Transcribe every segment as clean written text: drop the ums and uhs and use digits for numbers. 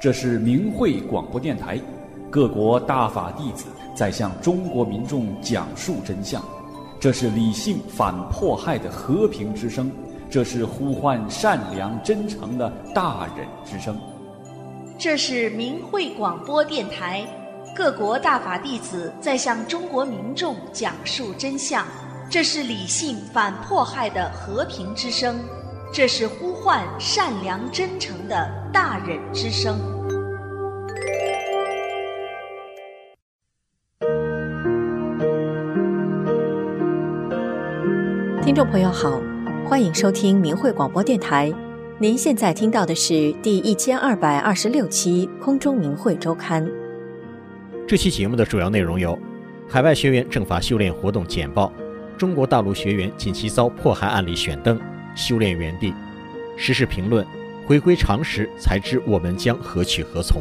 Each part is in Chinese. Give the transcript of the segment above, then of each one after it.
这是明慧广播电台，各国大法弟子在向中国民众讲述真相。这是理性反迫害的和平之声，这是呼唤善良真诚的大忍之声。 这是明慧广播电台，各国大法弟子在向中国民众讲述真相。这是理性反迫害的和平之声，这是呼唤善良真诚的大忍之声。 听众朋友好，欢迎收听明慧广播电台。您现在听到的是第1226期空中明慧周刊。 这期节目的主要内容有：海外学员正法修炼活动简报，中国大陆学员近期遭迫害案例选登，修炼原地，时事评论，回归常识，才知我们将何去何从。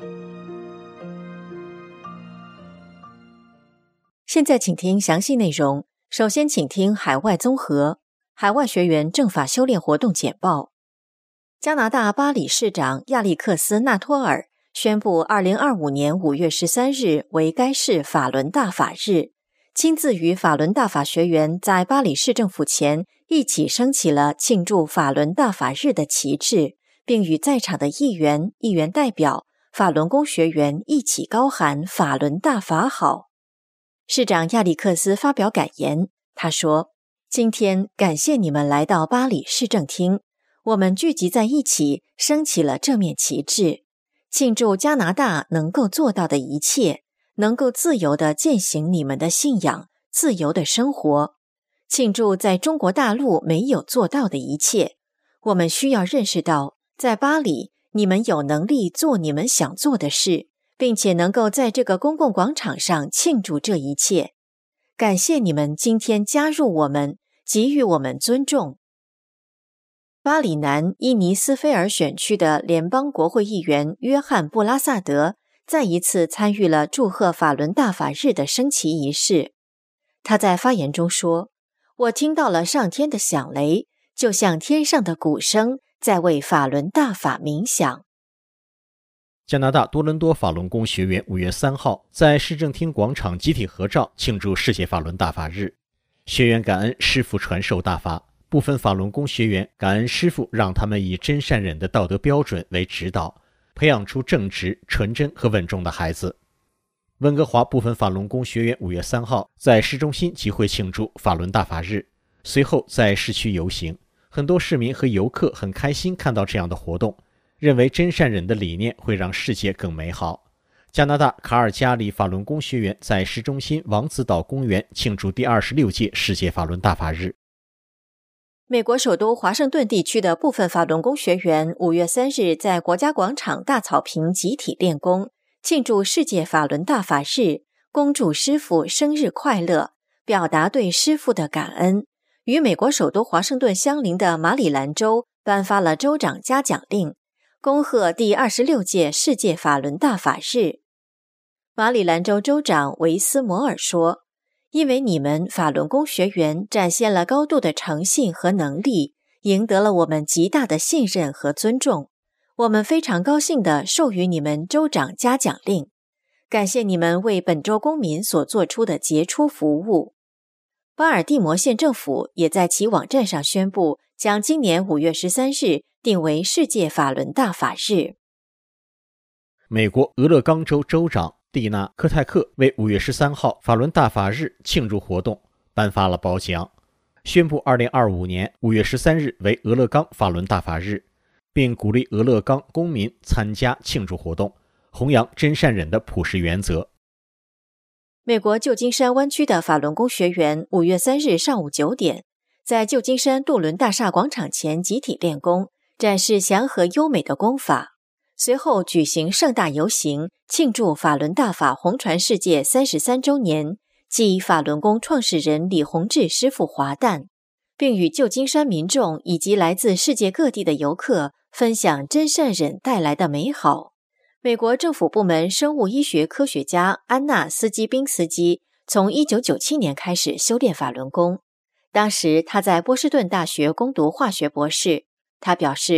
现在请听详细内容。首先请听海外综合，海外学员正法修炼活动简报。加拿大巴里市长亚历克斯·纳托尔宣布2025年5月13日为该市法轮大法日，亲自与法轮大法学员在巴里市政府前一起升起了庆祝法轮大法日的旗帜，并与在场的议员代表、法轮功学员一起高喊法轮大法好。市长亚历克斯发表感言，他说：今天感谢你们来到巴里市政厅，我们聚集在一起升起了这面旗帜，庆祝加拿大能够做到的一切，能够自由地践行你们的信仰，自由地生活，庆祝在中国大陆没有做到的一切。我们需要认识到，在巴黎，你们有能力做你们想做的事，并且能够在这个公共广场上庆祝这一切。感谢你们今天加入我们，给予我们尊重。巴里南伊尼斯菲尔选区的联邦国会议员约翰·布拉萨德再一次参与了祝贺法轮大法日的升旗仪式。他在发言中说：我听到了上天的响雷，就像天上的鼓声在为法轮大法鸣响。 加拿大多伦多法轮功学员5月3号在市政厅广场集体合照，庆祝世界法轮大法日。学员感恩师父传授大法，部分法轮功学员感恩师父让他们以真善忍的道德标准为指导，培养出正直、纯真和稳重的孩子。温哥华部分法轮功学员5月3号在市中心集会庆祝法轮大法日，随后在市区游行。很多市民和游客很开心看到这样的活动，认为真善忍的理念会让世界更美好。加拿大卡尔加里法轮功学员在市中心王子岛公园庆祝第26届世界法轮大法日。 美国首都华盛顿地区的部分法轮功学员5月3日在国家广场大草坪集体练功，庆祝世界法轮大法日，恭祝师父生日快乐，表达对师父的感恩。与美国首都华盛顿相邻的马里兰州颁发了州长嘉奖令，恭贺第26届世界法轮大法日。马里兰州州长维斯摩尔说：因为你们法轮功学员展现了高度的诚信和能力，赢得了我们极大的信任和尊重，我们非常高兴地授予你们州长嘉奖令，感谢你们为本州公民所做出的杰出服务。巴尔的摩县政府也在其网站上宣布，将今年5月13日定为世界法轮大法日。 美国俄勒冈州州长蒂娜·科泰克为5月13号法轮大法日庆祝活动颁发了褒奖，宣布2025年5月13日为俄勒冈法轮大法日，并鼓励俄勒冈公民参加庆祝活动，弘扬真善忍的普世原则。 美国旧金山湾区的法轮功学员5月3日上午9点，在旧金山渡轮大厦广场前集体练功，展示祥和优美的功法。随后举行盛大游行，庆祝法轮大法红传世界33周年，暨法轮功创始人李洪志师父华诞，并与旧金山民众以及来自世界各地的游客分享真善忍带来的美好。美国政府部门生物医学科学家安娜·斯基宾斯基从1997年开始修炼法轮功，当时他在波士顿大学攻读化学博士。他表示，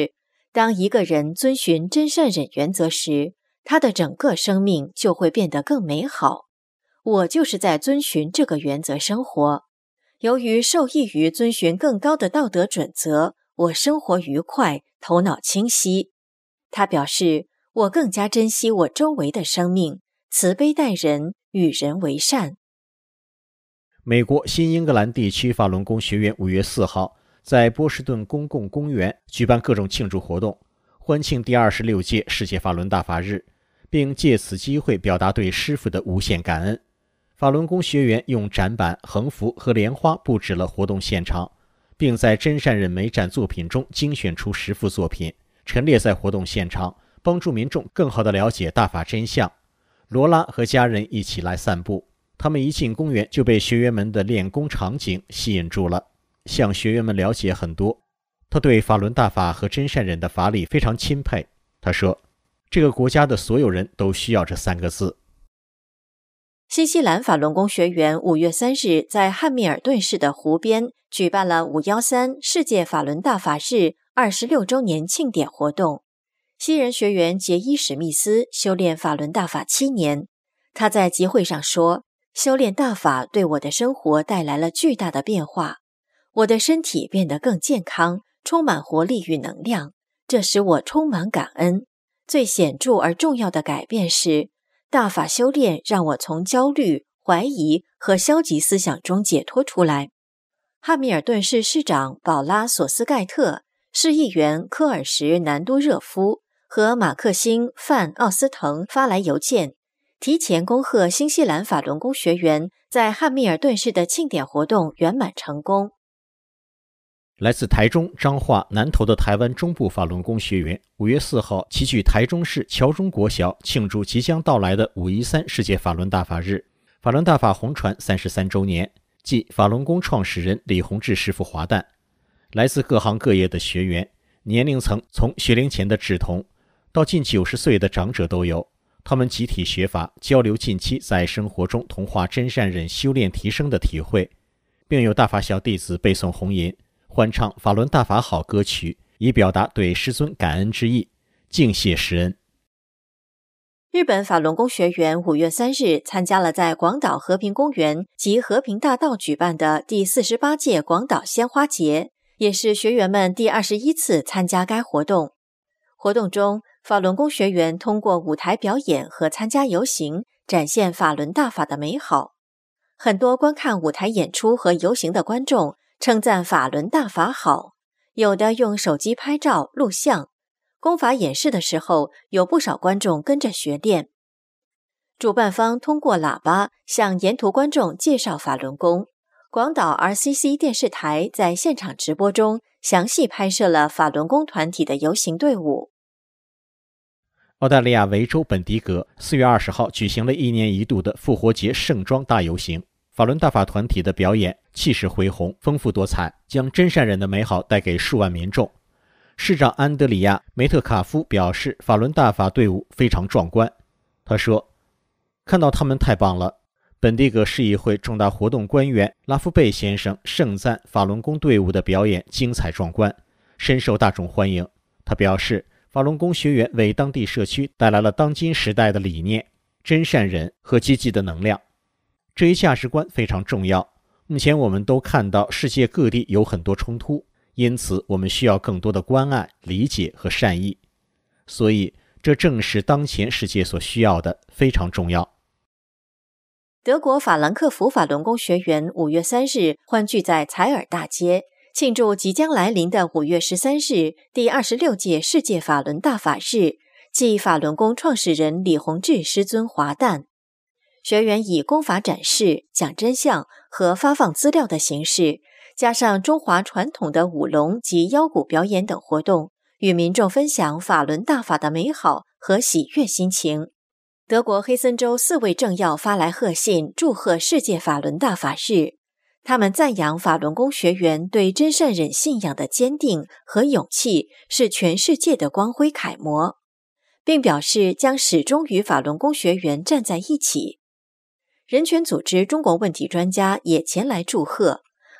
当一个人遵循真善忍原则时，他的整个生命就会变得更美好。我就是在遵循这个原则生活。由于受益于遵循更高的道德准则，我生活愉快，头脑清晰。他表示，我更加珍惜我周围的生命，慈悲待人，与人为善。 美国新英格兰地区法轮功学员5月4号在波士顿公共公园举办各种庆祝活动，欢庆第26届世界法轮大法日，并借此机会表达对师父的无限感恩。法轮功学员用展板、横幅和莲花布置了活动现场，并在真善忍美展作品中精选出10幅作品，陈列在活动现场，帮助民众更好地了解大法真相。罗拉和家人一起来散步，他们一进公园就被学员们的练功场景吸引住了，向学员们了解很多。他对法轮大法和真善忍的法理非常钦佩。他说，这个国家的所有人都需要这3个字。 新西兰法轮功学员5月3日在汉密尔顿市的湖边举办了513世界法轮大法日26周年庆典活动。西人学员杰伊·史密斯修炼法轮大法7年，他在集会上说，修炼大法对我的生活带来了巨大的变化，我的身体变得更健康，充满活力与能量，这使我充满感恩。最显著而重要的改变是，大法修炼让我从焦虑、怀疑和消极思想中解脱出来。汉密尔顿市市长保拉·索斯盖特、市议员科尔什·南多热夫和马克辛·范奥斯滕发来邮件，提前恭贺新西兰法轮功学员在汉密尔顿市的庆典活动圆满成功。 来自台中、彰化、南投的台湾中部法轮功学员5月4号齐聚台中市侨中国小，庆祝即将到来的513世界法轮大法日。法轮大法红传33周年，即法轮功创始人李洪志师父华诞。来自各行各业的学员，年龄层从学龄前的稚童到近90岁的长者都有。他们集体学法，交流近期在生活中同化真善忍修炼提升的体会，并有大法小弟子背诵红吟，欢唱法轮大法好歌曲，以表达对师尊感恩之意，敬谢师恩。 日本法轮功学员5月3日参加了在广岛和平公园及和平大道举办的第48届广岛鲜花节，也是学员们第21次参加该活动。活动中，法轮功学员通过舞台表演和参加游行，展现法轮大法的美好。很多观看舞台演出和游行的观众称赞法轮大法好，有的用手机拍照录像。功法演示的时候，有不少观众跟着学练。主办方通过喇叭向沿途观众介绍法轮功。广岛 RCC 电视台在现场直播中详细拍摄了法轮功团体的游行队伍。 澳大利亚维州本迪格4月20号举行了1年1度的复活节盛装大游行，法轮大法团体的表演气势恢宏，丰富多彩，将真善忍的美好带给数万民众。市长安德里亚·梅特卡夫表示，法轮大法队伍非常壮观。他说，看到他们太棒了。本地格市议会重大活动官员拉夫贝先生盛赞法轮功队伍的表演精彩壮观，深受大众欢迎。他表示，法轮功学员为当地社区带来了当今时代的理念、真善忍和积极的能量。这一价值观非常重要。目前我们都看到世界各地有很多冲突，因此我们需要更多的关爱、理解和善意。所以这正是当前世界所需要的，非常重要。 德国法兰克福法轮功学员5月3日欢聚在采尔大街，庆祝即将来临的5月13日第26届世界法轮大法日，即法轮功创始人李洪志师尊华诞。学员以功法展示、讲真相和发放资料的形式，加上中华传统的舞龙及腰鼓表演等活动，与民众分享法轮大法的美好和喜悦心情。德国黑森州4位政要发来贺信，祝贺世界法轮大法日。他们赞扬法轮功学员对真善忍信仰的坚定和勇气是全世界的光辉楷模，并表示将始终与法轮功学员站在一起。人权组织中国问题专家也前来祝贺，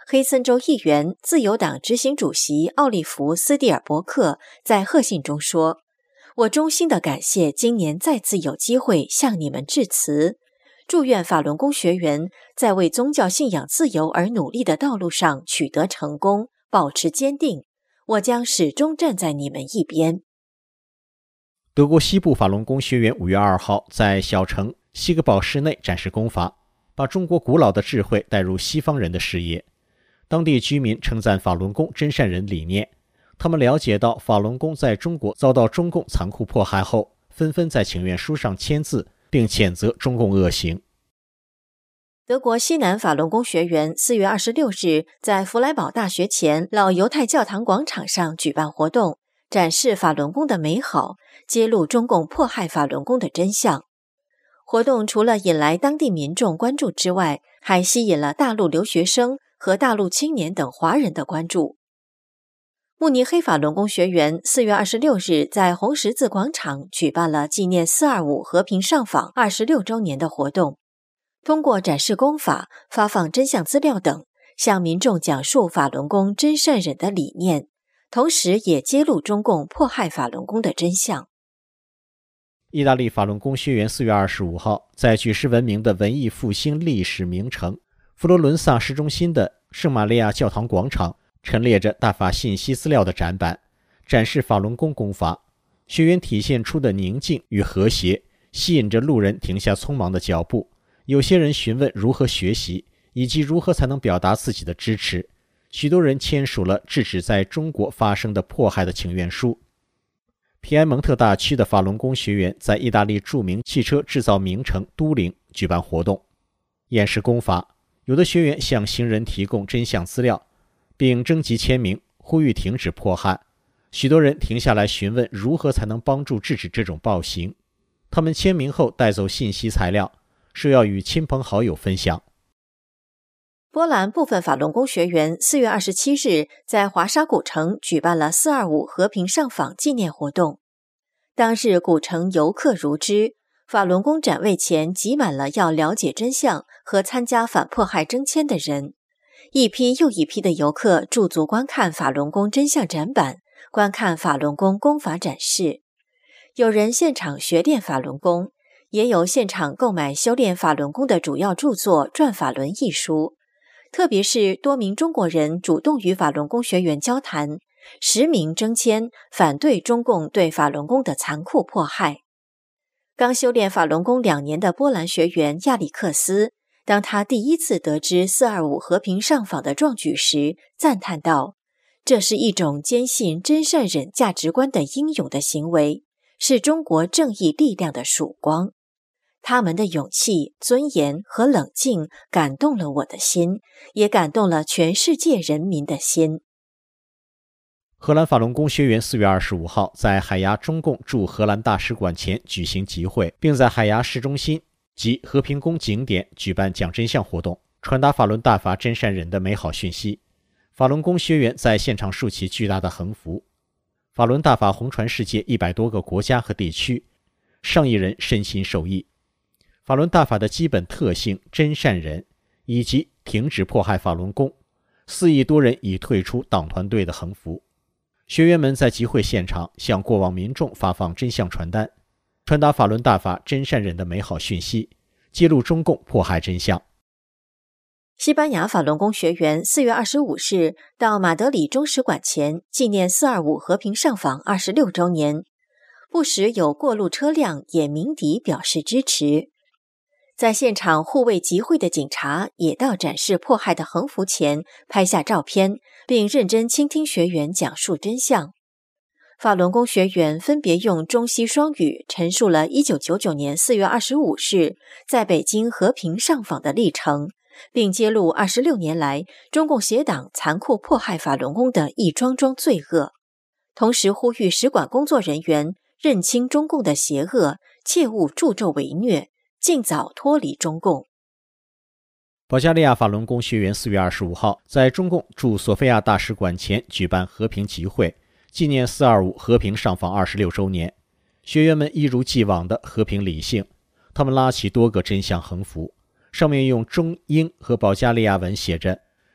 黑森州议员、自由党执行主席奥利弗·斯蒂尔伯克在贺信中说：“我衷心地感谢今年再次有机会向你们致辞，祝愿法轮功学员在为宗教信仰自由而努力的道路上取得成功，保持坚定。我将始终站在你们一边。” 德国西部法轮功学员5月2号在小城西格堡市内展示功法，把中国古老的智慧带入西方人的视野。当地居民称赞法轮功真善人理念，他们了解到法轮功在中国遭到中共残酷迫害后，纷纷在请愿书上签字，并谴责中共恶行。 德国西南法轮功学员4月26日在弗莱堡大学前老犹太教堂广场上举办活动，展示法轮功的美好，揭露中共迫害法轮功的真相。活动除了引来当地民众关注之外，还吸引了大陆留学生和大陆青年等华人的关注。慕尼黑法轮功学员4月26日在红十字广场举办了纪念425和平上访26周年的活动，通过展示功法、发放真相资料等，向民众讲述法轮功真善忍的理念，同时也揭露中共迫害法轮功的真相。 意大利法轮功学员4月25号在举世闻名的文艺复兴历史名城佛罗伦萨市中心的圣玛利亚教堂广场陈列着大法信息资料的展板，展示法轮功功法。学员体现出的宁静与和谐，吸引着路人停下匆忙的脚步。有些人询问如何学习，以及如何才能表达自己的支持。许多人签署了制止在中国发生的迫害的请愿书。皮埃蒙特大区的法轮功学员在意大利著名汽车制造名城都灵举办活动，演示功法。有的学员向行人提供真相资料，并征集签名，呼吁停止迫害。许多人停下来询问如何才能帮助制止这种暴行。他们签名后带走信息材料，说要与亲朋好友分享。 波兰部分法轮功学员4月27日在华沙古城举办了425和平上访纪念活动。当日古城游客如织，法轮功展位前挤满了要了解真相和参加反迫害征签的人。一批又一批的游客驻足观看法轮功真相展板，观看法轮功功法展示。有人现场学练法轮功，也有现场购买修炼法轮功的主要著作《转法轮》一书。特别是多名中国人主动与法轮功学员交谈，实名征签，反对中共对法轮功的残酷迫害。刚修炼法轮功2年的波兰学员亚历克斯，当他第一次得知425和平上访的壮举时，赞叹道：“这是一种坚信真善忍价值观的英勇的行为，是中国正义力量的曙光。他们的勇气、尊严和冷静感动了我的心，也感动了全世界人民的心。” 荷兰法轮功学员4月25号在海牙中共驻荷兰大使馆前举行集会，并在海牙市中心及和平宫景点举办讲真相活动，传达法轮大法真善忍的美好讯息。法轮功学员在现场竖起巨大的横幅，法轮大法红传世界100多个国家和地区，上亿人身心受益。法轮大法的基本特性真善忍，以及停止迫害法轮功，4亿多人已退出党团队的横幅。学员们在集会现场向过往民众发放真相传单，传达法轮大法真善忍的美好讯息，揭露中共迫害真相。 西班牙法轮功学员4月25日到马德里中使馆前纪念425和平上访26周年，不时有过路车辆也鸣笛表示支持。在现场护卫集会的警察也到展示迫害的横幅前拍下照片，并认真倾听学员讲述真相。法轮功学员分别用中西双语陈述了1999年4月25日在北京和平上访的历程，并揭露26年来中共邪党残酷迫害法轮功的一桩桩罪恶，同时呼吁使馆工作人员认清中共的邪恶，切勿助纣为虐，尽早脱离中共。 保加利亚法轮功学员4月25号在中共驻索菲亚大使馆前举办和平集会，纪念425和平上访26周年。学员们一如既往的和平理性，他们拉起多个真相横幅，上面用中英和保加利亚文写着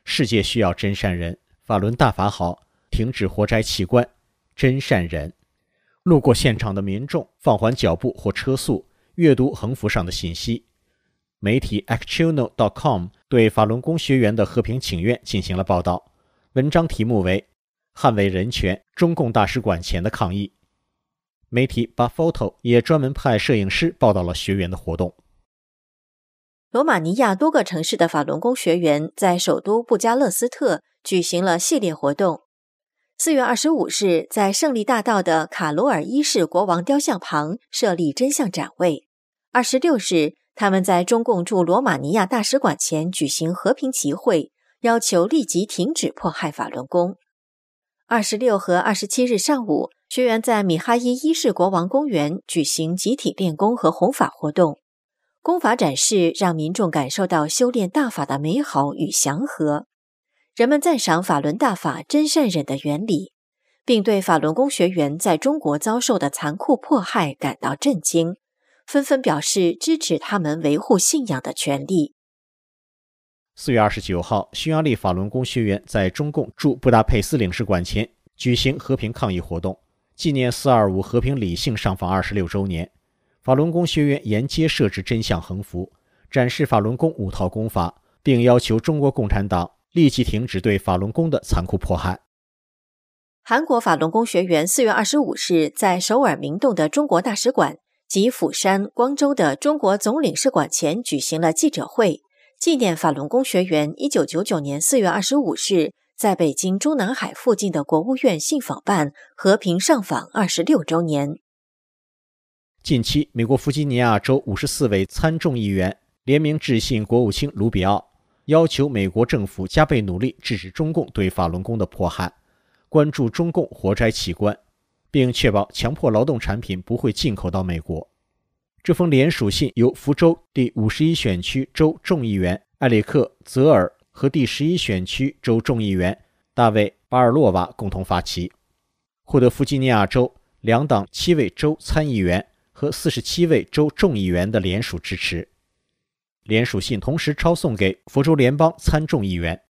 世界需要真善人，法轮大法好，停止活摘器官，真善人。路过现场的民众放缓脚步或车速，阅读横幅上的信息。媒体 Actuno.com 对法轮功学员的和平请愿进行了报道，文章题目为捍卫人权，中共大使馆前的抗议。媒体 Baphoto 也专门派摄影师报道了学员的活动。 罗马尼亚多个城市的法轮功学员在首都布加勒斯特举行了系列活动。4月25日，在胜利大道的卡罗尔一世国王雕像旁设立真相展位。26日，他们在中共驻罗马尼亚大使馆前举行和平集会，要求立即停止迫害法轮功。26和27日上午，学员在米哈伊一世国王公园举行集体练功和弘法活动。功法展示让民众感受到修炼大法的美好与祥和。人们赞赏法轮大法真善忍的原理，并对法轮功学员在中国遭受的残酷迫害感到震惊，纷纷表示支持他们维护信仰的权利。 4月29号，匈牙利法轮功学员在中共驻布达佩斯领事馆前举行和平抗议活动，纪念425和平理性上访26周年。法轮功学员沿街设置真相横幅，展示法轮功5套功法，并要求中国共产党立即停止对法轮功的残酷迫害。 韩国法轮功学员4月25日在首尔明洞的中国大使馆及釜山、光州的中国总领事馆前举行了记者会，纪念法轮功学员1999年4月25日在北京中南海附近的国务院信访办和平上访26周年。 近期，美国弗吉尼亚州54位参众议员联名致信国务卿卢比奥，要求美国政府加倍努力制止中共对法轮功的迫害，关注中共活摘器官，并确保强迫劳动产品不会进口到美国。这封联署信由福州第51选区州众议员埃里克·泽尔和第11选区州众议员大卫·巴尔洛瓦共同发起，获得弗吉尼亚州两党7位州参议员和47位州众议员的联署支持。联署信同时抄送给福州联邦参众议员。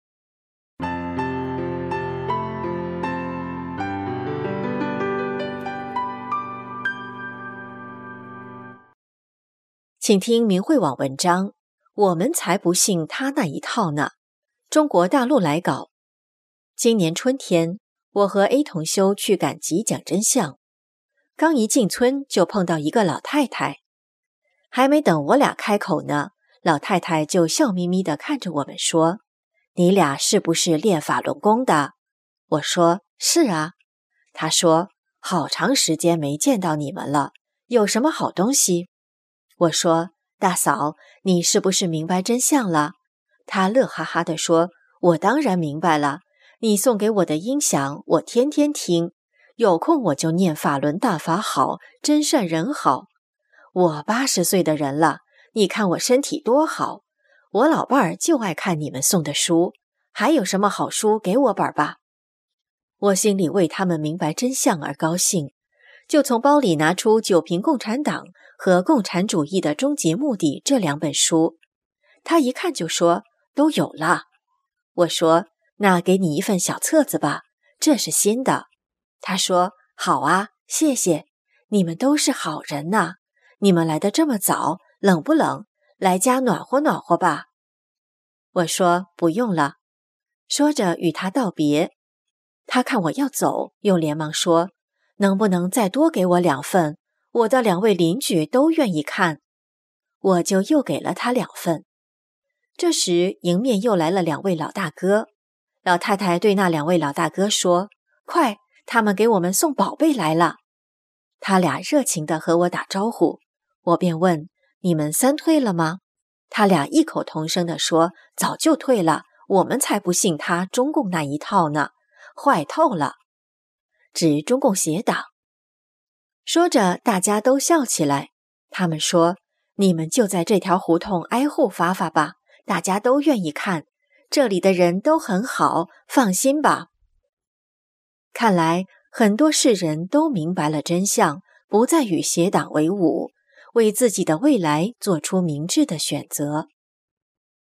请听明慧网文章，我们才不信他那一套呢。中国大陆来稿。今年春天，我和 A 同修去赶集讲真相，刚一进村就碰到一个老太太，还没等我俩开口呢，老太太就笑眯眯地看着我们说：“你俩是不是练法轮功的？”我说：“是啊。”她说：“好长时间没见到你们了，有什么好东西？”我说：“大嫂，你是不是明白真相了？”她乐哈哈地说：“我当然明白了，你送给我的音响我天天听，有空我就念法轮大法好，真善人好。我80岁的人了，你看我身体多好，我老伴儿就爱看你们送的书，还有什么好书给我本吧。”我心里为他们明白真相而高兴，就从包里拿出《九评共产党》和《共产主义的终极目的》这2本书。他一看就说：“都有了。”我说：“那给你一份小册子吧，这是新的。”他说：“好啊，谢谢，你们都是好人呐。你们来得这么早，冷不冷？来家暖和暖和吧。”我说：“不用了。”说着与他道别。他看我要走，又连忙说：“能不能再多给我2份？我的2位邻居都愿意看。”我就又给了他2份。这时迎面又来了2位老大哥，老太太对那2位老大哥说：“快，他们给我们送宝贝来了。”他俩热情地和我打招呼，我便问：“你们3退了吗？”他俩异口同声地说：“早就退了，我们才不信他中共那一套呢，坏透了。”指中共邪党。说着大家都笑起来，他们说：“你们就在这条胡同挨户发发吧，大家都愿意看，这里的人都很好，放心吧。”看来很多世人都明白了真相，不再与邪党为伍，为自己的未来做出明智的选择。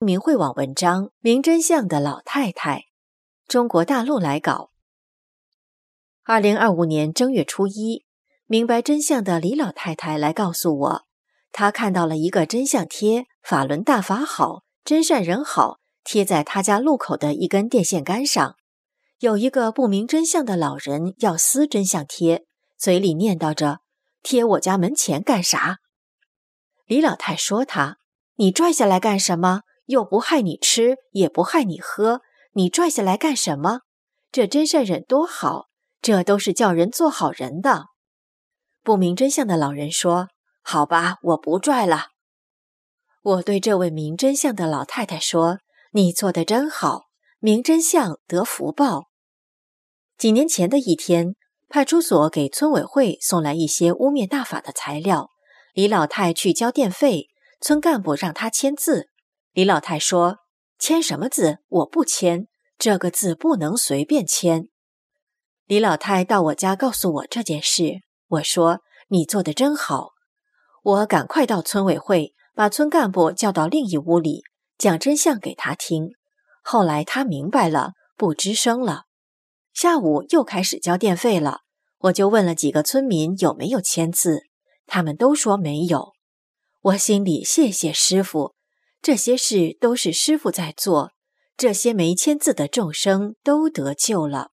明慧网文章《明真相的老太太》，中国大陆来稿。2025年正月初1，明白真相的李老太太来告诉我，她看到了一个真相贴，法轮大法好，真善人好，贴在她家路口的一根电线杆上。有一个不明真相的老人要撕真相贴，嘴里念叨着，贴我家门前干啥？李老太说他，你拽下来干什么？又不害你吃，也不害你喝，你拽下来干什么？这真善忍多好，这都是叫人做好人的。不明真相的老人说，好吧，我不拽了。我对这位明真相的老太太说，你做得真好，明真相得福报。几年前的一天，派出所给村委会送来一些污蔑大法的材料，李老太去交电费，村干部让她签字。李老太说，签什么字？我不签，这个字不能随便签。李老太到我家告诉我这件事，我说，你做得真好。我赶快到村委会，把村干部叫到另一屋里，讲真相给他听。后来他明白了，不吱声了。下午又开始交电费了，我就问了几个村民有没有签字，他们都说没有。我心里谢谢师父，这些事都是师父在做，这些没签字的众生都得救了。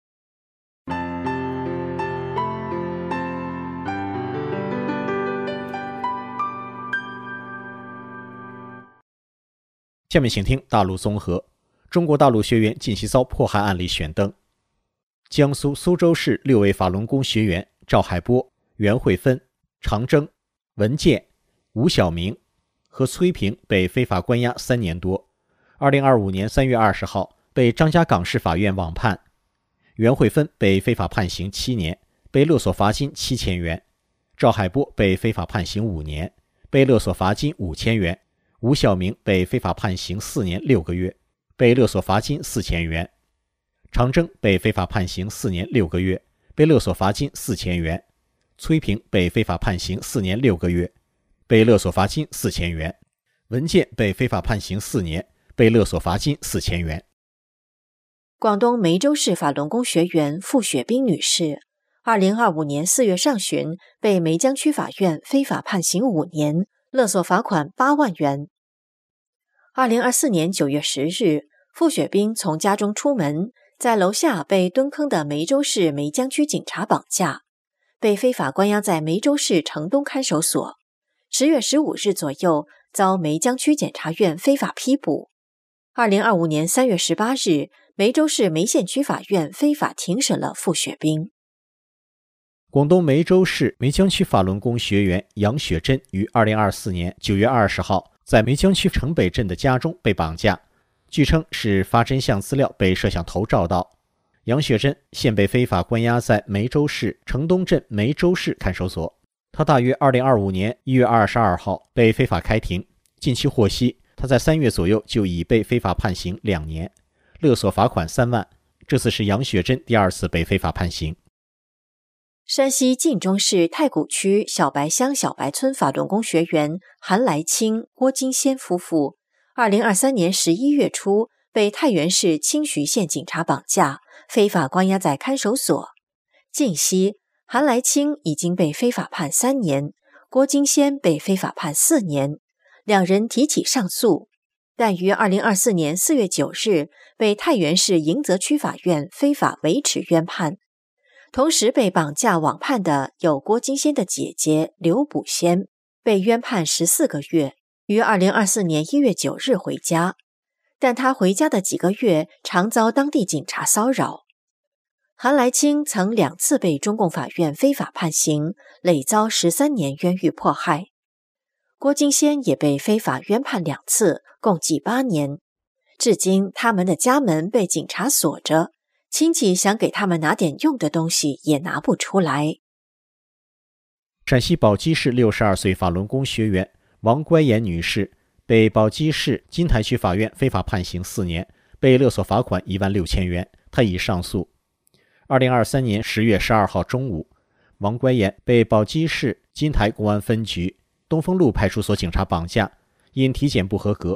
下面请听大陆综合。中国大陆学员近期遭迫害案例选登。江苏苏州市6位法轮功学员赵海波、袁慧芬、常征、文健、吴晓明和崔平被非法关押3年多。2025年3月20号被张家港市法院网判。袁慧芬被非法判刑7年，被勒索罚金7000元。赵海波被非法判刑5年，被勒索罚金5000元。吴晓明被非法判刑4年6个月，被勒索罚金4000元。常征被非法判刑4年6个月，被勒索罚金4000元。崔平被非法判刑4年6个月，被勒索罚金4000元。文健被非法判刑4年，被勒索罚金4000元。 广东梅州市法轮功学员付雪冰女士，2025年4月上旬被梅江区法院非法判刑5年，勒索罚款8万元。2024年9月10日，付雪冰从家中出门，在楼下被蹲坑的梅州市梅江区警察绑架，被非法关押在梅州市城东看守所。10月15日左右，遭梅江区检察院非法批捕。2025年3月18日，梅州市梅县区法院非法庭审了付雪冰。 广东梅州市梅江区法轮功学员杨雪珍于2024年9月20号在梅江区城北镇的家中被绑架，据称是发真相资料被摄像头照到。杨雪珍现被非法关押在梅州市城东镇梅州市看守所。他大约2025年1月22号被非法开庭，近期获悉他在3月左右就已被非法判刑2年，勒索罚款3万。这次是杨雪珍第2次被非法判刑。 山西晋中市太谷区小白乡小白村法轮功学员韩来清、郭金仙夫妇2023年11月初被太原市清徐县警察绑架，非法关押在看守所。近期，韩来清已经被非法判3年，郭金仙被非法判4年，两人提起上诉，但于2024年4月9日被太原市迎泽区法院非法维持冤判。同时被绑架网判的有郭金仙的姐姐刘补仙，被冤判14个月，于2024年1月9日回家，但他回家的几个月常遭当地警察骚扰。韩来清曾2次被中共法院非法判刑，累遭13年冤狱迫害。郭金仙也被非法冤判2次，共计8年。至今他们的家门被警察锁着，亲戚想给他们拿点用的东西也拿不出来。 陕西宝鸡市62岁法轮功学员王乖妍女士被宝鸡市金台区法院非法判刑4年，被勒索罚款16000元，她已上诉。2023年10月12号中午，王乖妍被宝鸡市金台公安分局东风路派出所警察绑架，因体检不合格，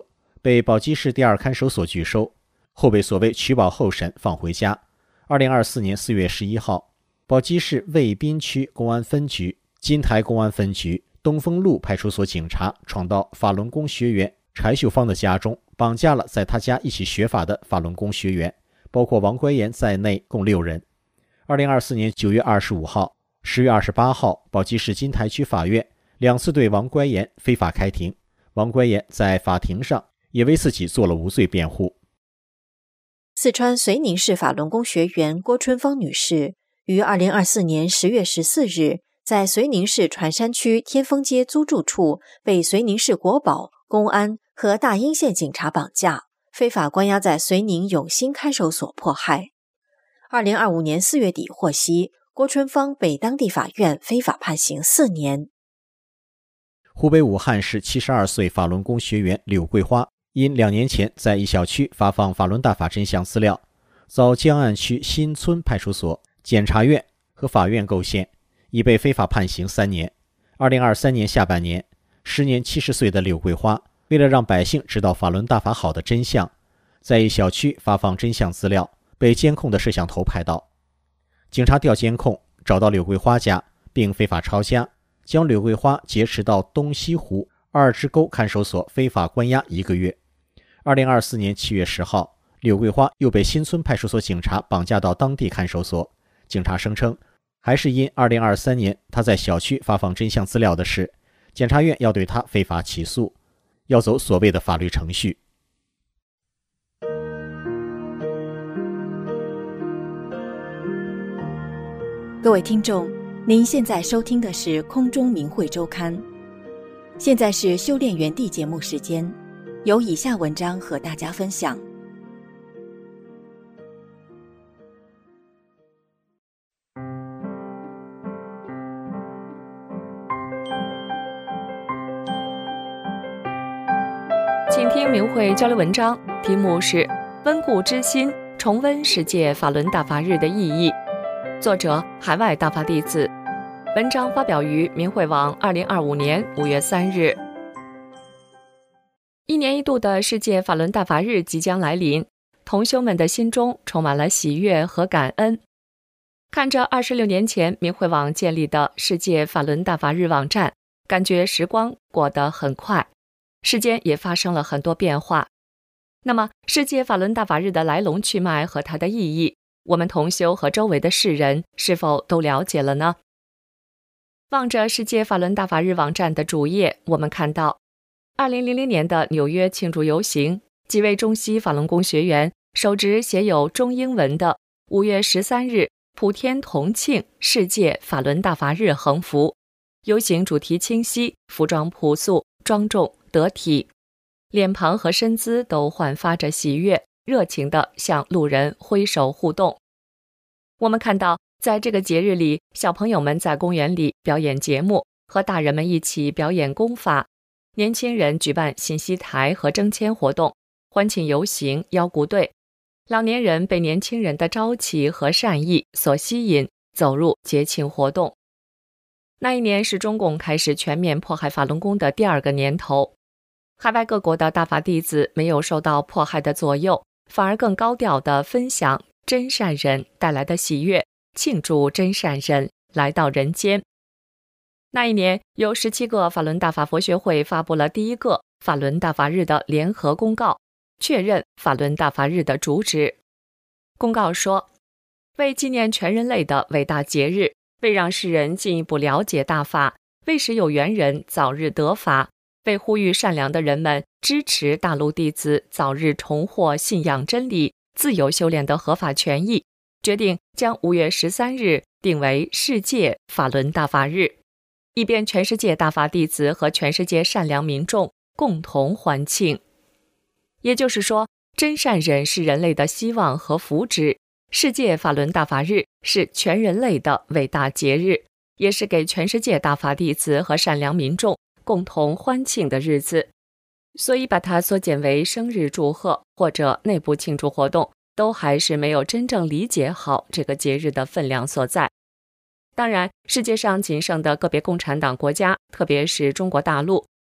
被宝鸡市第2看守所拒收，后被所谓取保候审放回家。2024年4月11号，宝鸡市渭滨区公安分局、金台公安分局、东风路派出所警察闯到法轮功学员柴秀芳的家中，绑架了在他家一起学法的法轮功学员，包括王乖岩在内共6人。2024年9月25号、10月28号，宝鸡市金台区法院2次对王乖岩非法开庭，王乖岩在法庭上也为自己做了无罪辩护。 四川遂宁市法轮功学员郭春芳女士于2024年10月14日在遂宁市船山区天丰街租住处被遂宁市国保、公安和大英县警察绑架，非法关押在遂宁永兴看守所迫害。2025年4月底获悉，郭春芳被当地法院非法判刑4年。 湖北武汉市72岁法轮功学员柳桂花因2年前在一小区发放法轮大法真相资料，遭江岸区新村派出所、检察院和法院构陷，已被非法判刑3年。2023年下半年，时年70岁的柳桂花为了让百姓知道法轮大法好的真相，在一小区发放真相资料，被监控的摄像头拍到。警察调监控，找到柳桂花家，并非法抄家，将柳桂花劫持到东西湖2支沟看守所非法关押1个月。2024年7月10号，柳桂花又被新村派出所警察绑架到当地看守所。警察声称，还是因2023年他在小区发放真相资料的事，检察院要对他非法起诉，要走所谓的法律程序。 各位听众，您现在收听的是空中明慧周刊，现在是修炼园地节目时间，有以下文章和大家分享。 请听明慧交流文章，题目是温故知新，重温世界法轮大法日的意义，作者海外大法弟子。文章发表于明慧网2025年5月3日。1年1度的世界法轮大法日即将来临，同修们的心中充满了喜悦和感恩。看着26年前明慧网建立的世界法轮大法日网站，感觉时光过得很快，世间也发生了很多变化。那么世界法轮大法日的来龙去脉和它的意义，我们同修和周围的世人是否都了解了呢？望着世界法轮大法日网站的主页，我们看到2000年的纽约庆祝游行，几位中西法轮功学员手执写有中英文的5月13日普天同庆世界法轮大法日横幅，游行主题清晰，服装朴素庄重得体，脸庞和身姿都焕发着喜悦，热情地向路人挥手互动。我们看到在这个节日里，小朋友们在公园里表演节目，和大人们一起表演功法，年轻人举办信息台和征签活动，欢庆游行邀鼓队，老年人被年轻人的朝气和善意所吸引，走入节庆活动。那一年是中共开始全面迫害法轮功的第2个年头，海外各国的大法弟子没有受到迫害的左右，反而更高调地分享真善人带来的喜悦，庆祝真善人来到人间。那一年，由17个法轮大法佛学会发布了第1个法轮大法日的联合公告，确认法轮大法日的主旨。公告说，为纪念全人类的伟大节日，为让世人进一步了解大法，为使有缘人早日得法，为呼吁善良的人们支持大陆弟子早日重获信仰真理、自由修炼的合法权益，决定将5月13日定为世界法轮大法日，以便全世界大法弟子和全世界善良民众共同欢庆。也就是说，真善人是人类的希望和福祉，世界法轮大法日是全人类的伟大节日，也是给全世界大法弟子和善良民众共同欢庆的日子。所以把它缩减为生日祝贺或者内部庆祝活动，都还是没有真正理解好这个节日的分量所在。当然，世界上仅剩的个别共产党国家，特别是中国大陆，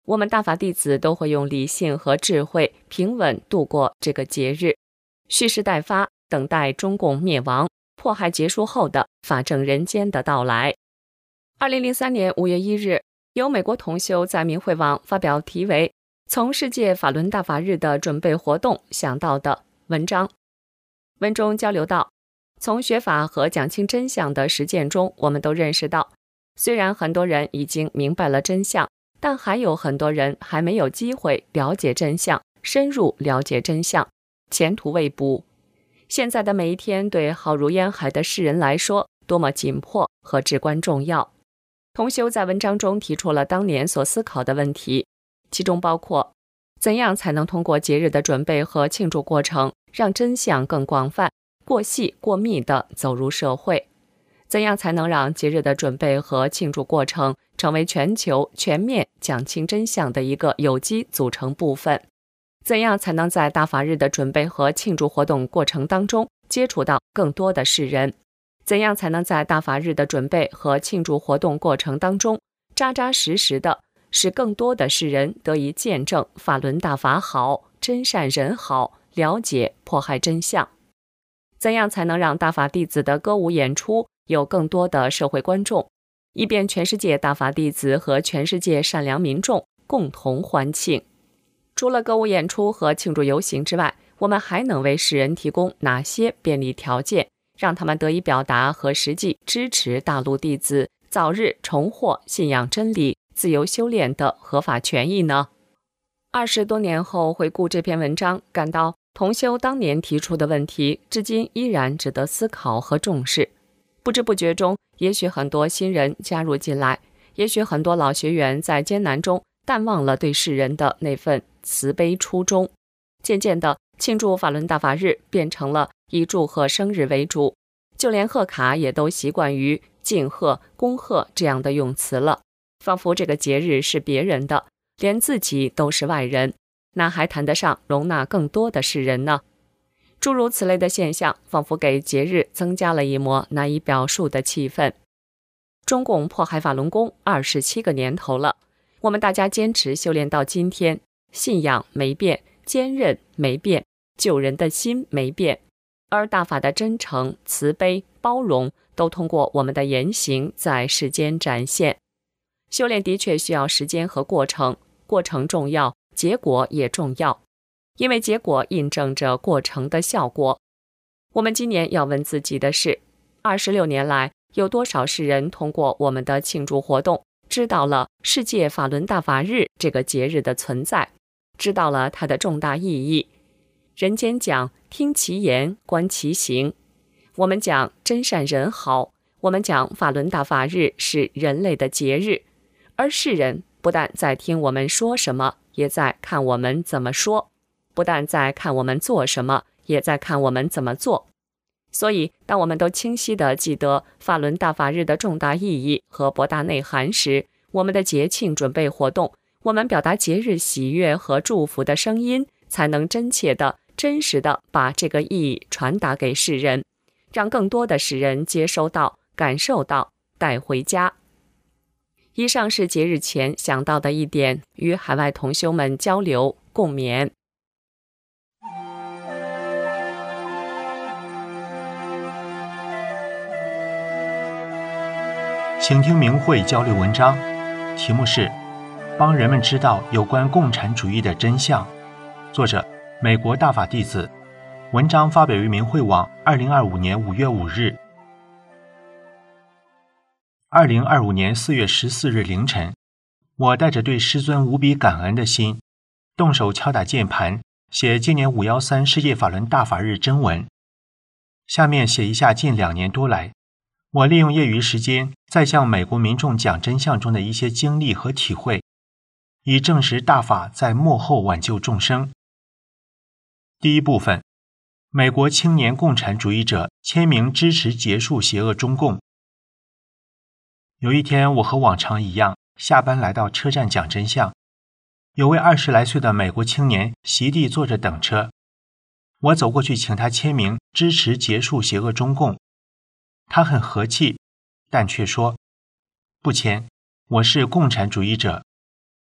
我们大法弟子都会用理性和智慧平稳度过这个节日，蓄势待发，等待中共灭亡、迫害结束后的法正人间的到来。2003年5月1日，由美国同修在明慧网发表题为《从世界法轮大法日的准备活动想到的》文章。文中交流到，从学法和讲清真相的实践中，我们都认识到，虽然很多人已经明白了真相，但还有很多人还没有机会了解真相，深入了解真相，前途未卜。现在的每一天对浩如烟海的世人来说，多么紧迫和至关重要。同修在文章中提出了当年所思考的问题，其中包括怎样才能通过节日的准备和庆祝过程，让真相更广泛、过细过密地走入社会？怎样才能让节日的准备和庆祝过程成为全球全面讲清真相的一个有机组成部分？怎样才能在大法日的准备和庆祝活动过程当中接触到更多的世人？怎样才能在大法日的准备和庆祝活动过程当中扎扎实实的使更多的世人得以见证法轮大法好、真善人好，了解迫害真相？怎样才能让大法弟子的歌舞演出有更多的社会观众，以便全世界大法弟子和全世界善良民众共同欢庆？除了歌舞演出和庆祝游行之外，我们还能为世人提供哪些便利条件，让他们得以表达和实际支持大陆弟子早日重获信仰真理、自由修炼的合法权益呢？20多年后回顾这篇文章，感到同修当年提出的问题，至今依然值得思考和重视。不知不觉中，也许很多新人加入进来，也许很多老学员在艰难中淡忘了对世人的那份慈悲初衷。渐渐的，庆祝法轮大法日变成了以祝贺生日为主，就连贺卡也都习惯于敬贺、恭贺这样的用词了，仿佛这个节日是别人的，连自己都是外人，那还谈得上容纳更多的世人呢？诸如此类的现象，仿佛给节日增加了一抹难以表述的气氛。中共迫害法轮功27个年头了，我们大家坚持修炼到今天，信仰没变，坚韧没变，救人的心没变，而大法的真诚、慈悲、包容都通过我们的言行在世间展现。修炼的确需要时间和过程，过程重要，结果也重要，因为结果印证着过程的效果。我们今年要问自己的是，26年来，有多少世人通过我们的庆祝活动，知道了世界法轮大法日这个节日的存在，知道了它的重大意义。人间讲听其言，观其行。我们讲真善人好，我们讲法轮大法日是人类的节日，而世人不但在听我们说什么，也在看我们怎么说；不但在看我们做什么，也在看我们怎么做。所以，当我们都清晰地记得法轮大法日的重大意义和博大内涵时，我们的节庆准备活动，我们表达节日喜悦和祝福的声音，才能真切地、真实地把这个意义传达给世人，让更多的世人接收到、感受到，带回家。以上是节日前想到的一点，与海外同修们交流共勉。 请听明慧交流文章，题目是帮人们知道有关共产主义的真相，作者美国大法弟子，文章发表于明慧网2025年5月5日。2025年4月14日凌晨，我带着对师尊无比感恩的心，动手敲打键盘，写今年513世界法轮大法日真文。下面写一下近2年多来，我利用业余时间在向美国民众讲真相中的一些经历和体会，以证实大法在幕后挽救众生。第一部分，美国青年共产主义者签名支持结束邪恶中共。有一天，我和往常一样，下班来到车站讲真相。有位20来岁的美国青年席地坐着等车，我走过去请他签名支持结束邪恶中共。他很和气，但却说：“不签，我是共产主义者。”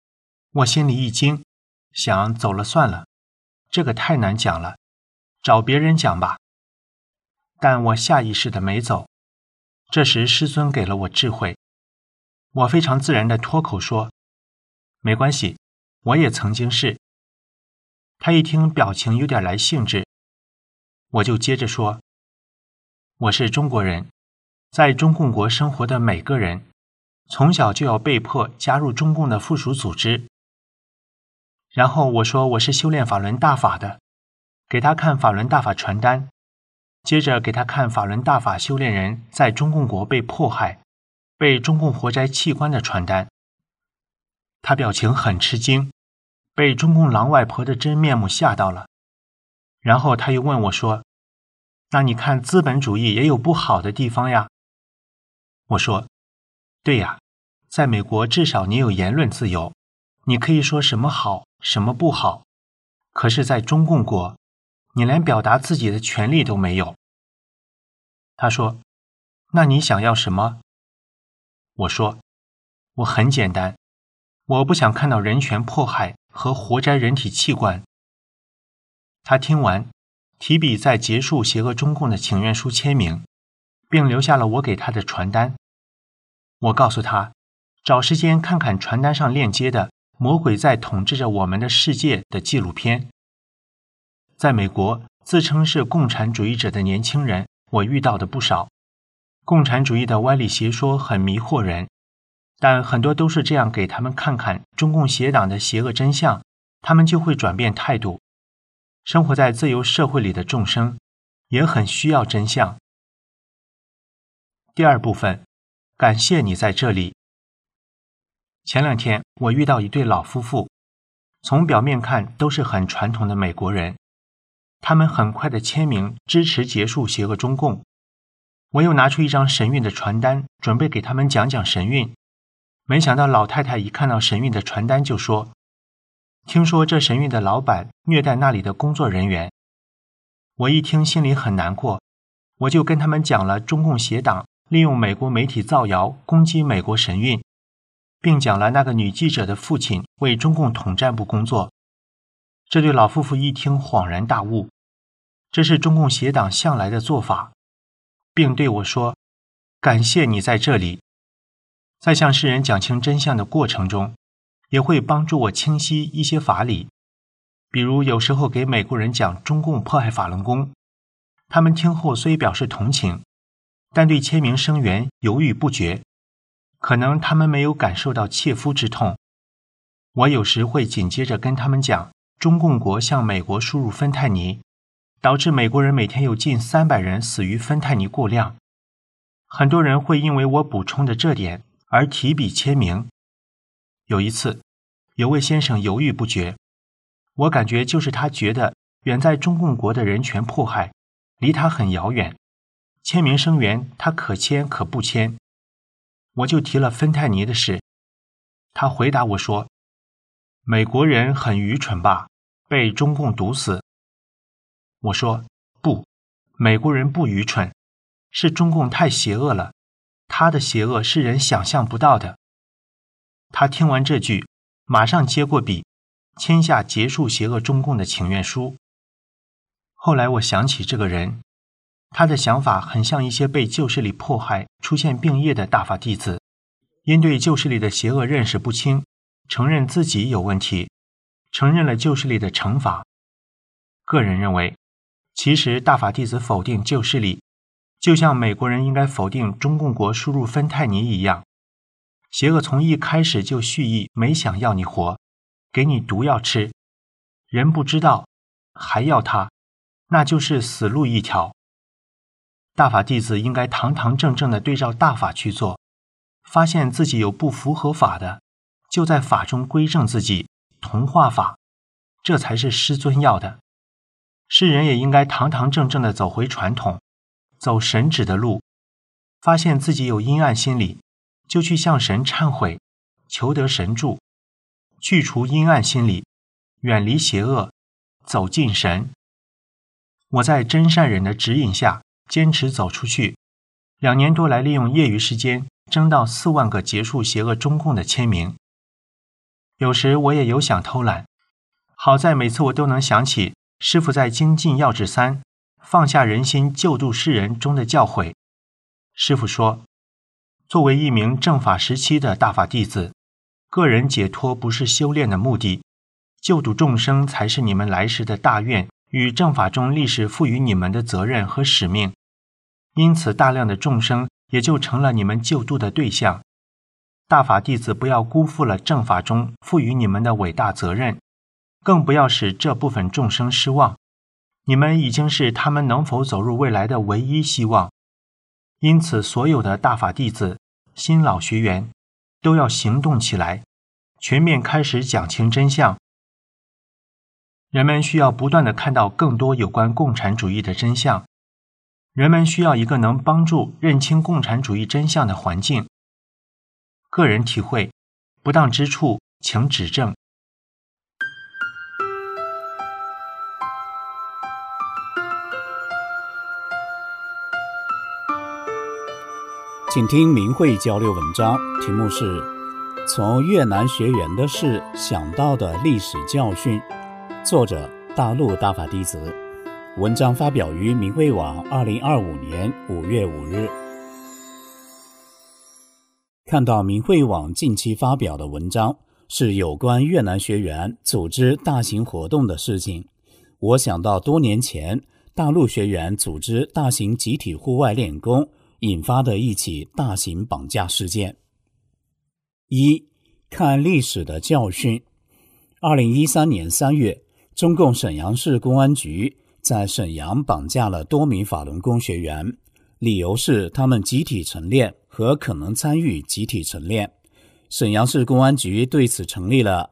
我心里一惊，想走了算了，这个太难讲了，找别人讲吧。但我下意识的没走。这时师尊给了我智慧，我非常自然的脱口说，没关系，我也曾经是。他一听表情有点来兴致，我就接着说，我是中国人，在中共国生活的每个人，从小就要被迫加入中共的附属组织。然后我说我是修炼法轮大法的，给他看法轮大法传单，接着给他看法轮大法修炼人在中共国被迫害、被中共活摘器官的传单。他表情很吃惊，被中共狼外婆的真面目吓到了。然后他又问我说，那你看资本主义也有不好的地方呀？我说，对呀，在美国至少你有言论自由，你可以说什么好，什么不好。可是在中共国，你连表达自己的权利都没有。他说，那你想要什么？我说，我很简单，我不想看到人权迫害和活摘人体器官。他听完，提笔在结束协和中共的请愿书签名，并留下了我给他的传单。我告诉他，找时间看看传单上链接的《魔鬼在统治着我们的世界》的纪录片。在美国，自称是共产主义者的年轻人，我遇到的不少。共产主义的歪理邪说很迷惑人，但很多都是这样给他们看看中共邪党的邪恶真相，他们就会转变态度。生活在自由社会里的众生也很需要真相。第二部分，感谢你在这里。前2天我遇到一对老夫妇，从表面看都是很传统的美国人，他们很快的签名支持结束邪恶中共。我又拿出一张神韵的传单，准备给他们讲讲神韵。没想到老太太一看到神韵的传单就说，听说这神韵的老板虐待那里的工作人员。我一听心里很难过，我就跟他们讲了中共邪党利用美国媒体造谣攻击美国神韵，并讲了那个女记者的父亲为中共统战部工作。这对老夫妇一听恍然大悟，这是中共邪党向来的做法，并对我说，感谢你在这里。在向世人讲清真相的过程中，也会帮助我清晰一些法理。比如有时候给美国人讲中共迫害法轮功，他们听后虽表示同情，但对签名声援犹豫不决，可能他们没有感受到切肤之痛。我有时会紧接着跟他们讲中共国向美国输入芬太尼，导致美国人每天有近300人死于芬太尼过量。很多人会因为我补充的这点而提笔签名。有一次，有位先生犹豫不决，我感觉就是他觉得远在中共国的人权迫害离他很遥远，签名声援他可签可不签。我就提了芬太尼的事，他回答我说，美国人很愚蠢吧，被中共毒死。我说，不，美国人不愚蠢，是中共太邪恶了，他的邪恶是人想象不到的。他听完这句，马上接过笔，签下结束邪恶中共的请愿书。后来我想起这个人，他的想法很像一些被旧势力迫害、出现病业的大法弟子，因对旧势力的邪恶认识不清，承认自己有问题，承认了旧势力的惩罚。个人认为，其实大法弟子否定旧势力，就像美国人应该否定中共国输入芬太尼一样。邪恶从一开始就蓄意没想要你活，给你毒药吃，人不知道还要他，那就是死路一条。大法弟子应该堂堂正正地对照大法去做，发现自己有不符合法的，就在法中归正自己，同化法，这才是师尊要的。世人也应该堂堂正正地走回传统，走神旨的路，发现自己有阴暗心理，就去向神忏悔，求得神助，去除阴暗心理，远离邪恶，走进神。我在真善忍的指引下坚持走出去，2年多来利用业余时间征到4万个结束邪恶中共的签名。 有时我也有想偷懒，好在每次我都能想起师父在精进要旨3放下人心救度世人中的教诲。师父说，作为一名正法时期的大法弟子，个人解脱不是修炼的目的，救度众生才是你们来时的大愿与正法中历史赋予你们的责任和使命。因此大量的众生也就成了你们救度的对象。大法弟子不要辜负了正法中赋予你们的伟大责任，更不要使这部分众生失望。你们已经是他们能否走入未来的唯一希望。因此所有的大法弟子、新老学员都要行动起来，全面开始讲清真相。人们需要不断地看到更多有关共产主义的真相。人们需要一个能帮助认清共产主义真相的环境。个人体会，不当之处请指正。 请听明慧交流文章，题目是从越南学员的事想到的历史教训，作者大陆大法弟子。文章发表于明慧网2025年5月5日。看到明慧网近期发表的文章是有关越南学员组织大型活动的事情，我想到多年前大陆学员组织大型集体户外练功引发的一起大型绑架事件。1. 看历史的教训。2013年3月，中共沈阳市公安局在沈阳绑架了多名法轮功学员，理由是他们集体晨练和可能参与集体晨练。沈阳市公安局对此成立了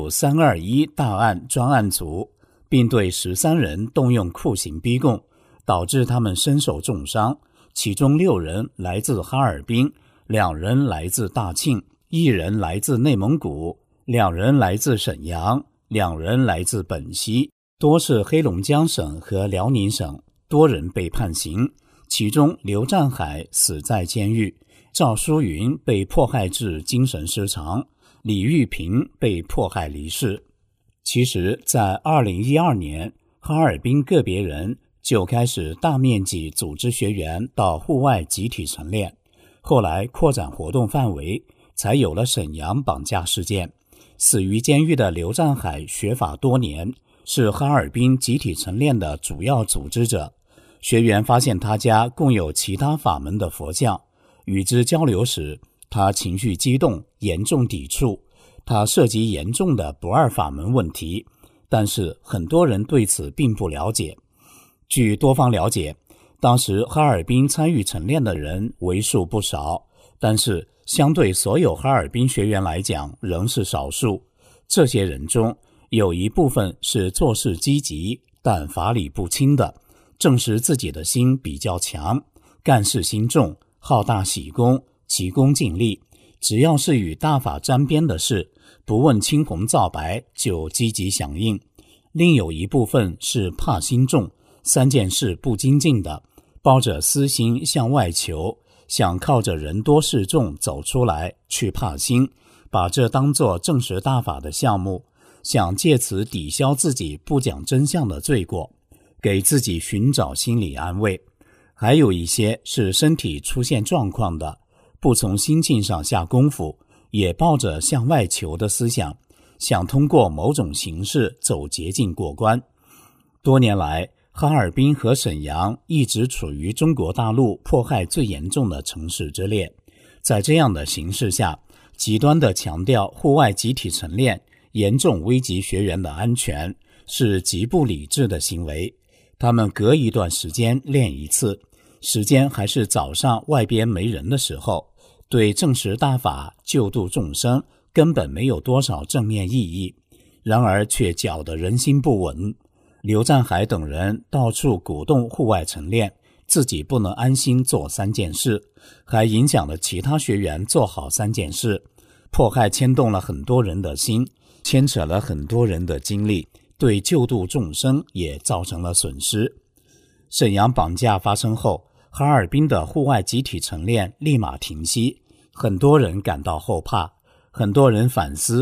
F321 大案专案组，并对13人动用酷刑逼供，导致他们身受重伤，其中6人来自哈尔滨，2人来自大庆，1人来自内蒙古，2人来自沈阳，2人来自本溪，多是黑龙江省和辽宁省，多人被判刑，其中刘占海死在监狱，赵淑云被迫害致精神失常，李玉平被迫害离世。其实在2012年，哈尔滨个别人就开始大面积组织学员到户外集体晨练，后来扩展活动范围，才有了沈阳绑架事件。死于监狱的刘占海学法多年，是哈尔滨集体晨练的主要组织者。学员发现他家共有其他法门的佛像，与之交流时，他情绪激动，严重抵触。他涉及严重的不二法门问题，但是很多人对此并不了解。据多方了解，当时哈尔滨参与晨练的人为数不少，但是相对所有哈尔滨学员来讲仍是少数。这些人中有一部分是做事积极但法理不清的，证实自己的心比较强，干事心重，好大喜功，急功近利，只要是与大法沾边的事，不问青红皂白就积极响应。另有一部分是怕心重，3件事不精进的，抱着私心向外求，想靠着人多势众走出来去怕心，把这当作证实大法的项目，想借此抵消自己不讲真相的罪过，给自己寻找心理安慰。还有一些是身体出现状况的，不从心境上下功夫，也抱着向外求的思想，想通过某种形式走捷径过关。多年来，哈尔滨和沈阳一直处于中国大陆迫害最严重的城市之列。在这样的形势下，极端地强调户外集体晨练，严重危及学员的安全，是极不理智的行为。他们隔一段时间练一次，时间还是早上外边没人的时候，对证实大法救度众生根本没有多少正面意义，然而却搅得人心不稳。刘占海等人到处鼓动户外晨练，自己不能安心做3件事，还影响了其他学员做好3件事，迫害牵动了很多人的心，牵扯了很多人的精力，对救度众生也造成了损失。沈阳绑架发生后，哈尔滨的户外集体晨练立马停息，很多人感到后怕，很多人反思，